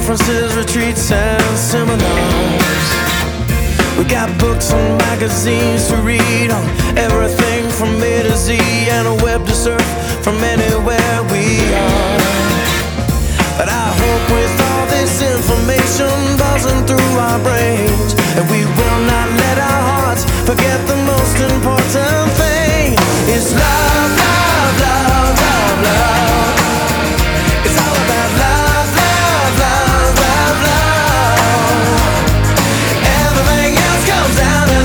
conferences, retreats, and seminars. We got books and magazines to read on everything from A to Z, and a web to surf from anywhere we are. But I hope with all this information buzzing through our brains that we will not let our